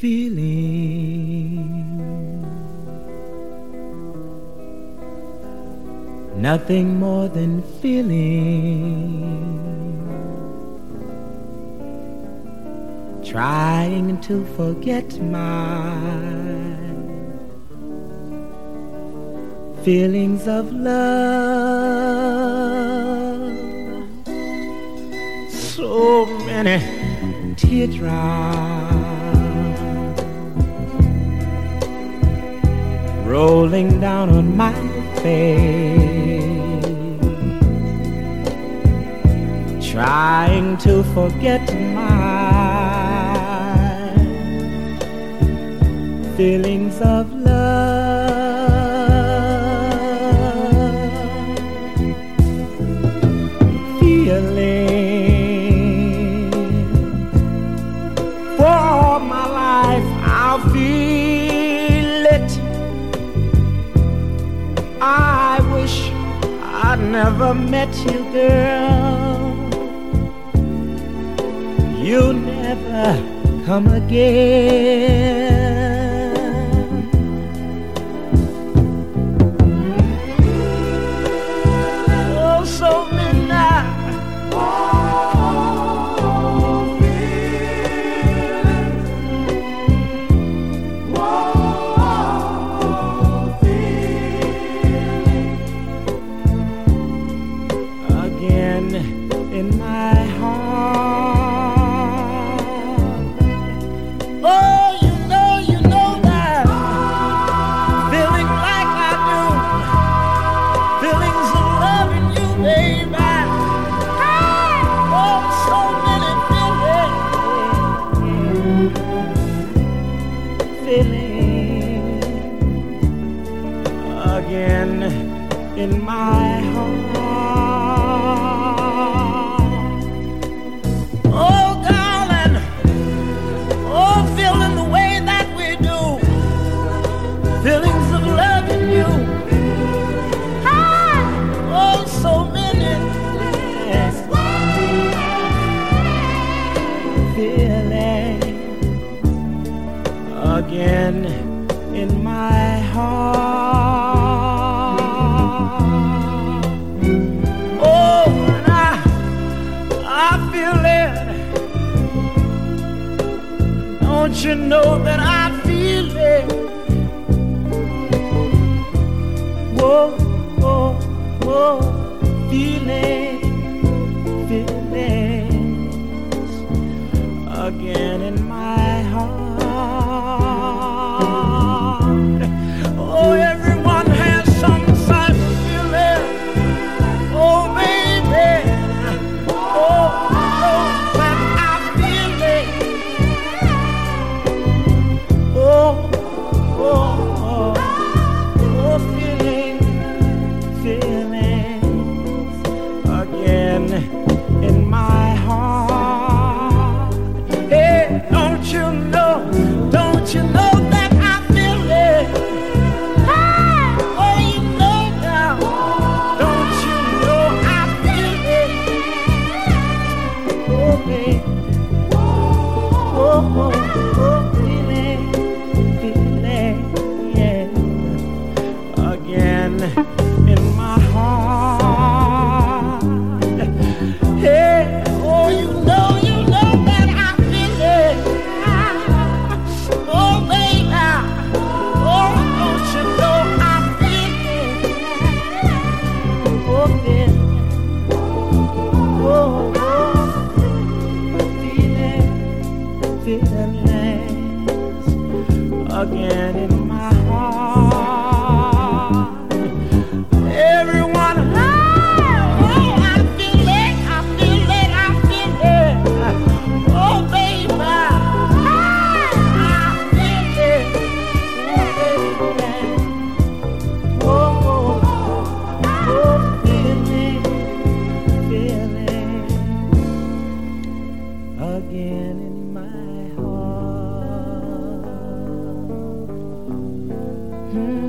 feeling, nothing more than feeling, trying to forget my feelings of love. So many teardrops rolling down on my face, trying to forget my feelings of love. Feeling for all my life I'll feel it. I wish I'd never met you, girl. You'll never come again. Oh, so midnight. Oh, feeling. Oh, feeling. Again in my heart. Oh, you know that feeling like I do, feelings of loving you, baby. Oh, so many feelings again in my heart. Oh, darling, oh, feeling the way that we do, feelings of loving you. Oh, so many feelings again in my heart. Oh, and I feel it. Don't you know that I feel it? Whoa, whoa, whoa, feelings again in my heart. Oh, everyone has some type of feeling. Oh, baby, oh, know that I feel it. Oh, oh, oh, feelings again in my heart. Hey, don't you know that I feel it? Oh, you know now, don't you know I feel it? Oh, baby, oh, oh, oh, feeling, yeah, again in my heart. Hey, oh, you know that I feel it. Oh, baby, oh, don't you know I feel it? Oh, baby, oh, feelings again in my heart. Everyone, oh, I feel it. Oh, baby, I feel it. Oh, feeling again in my heart.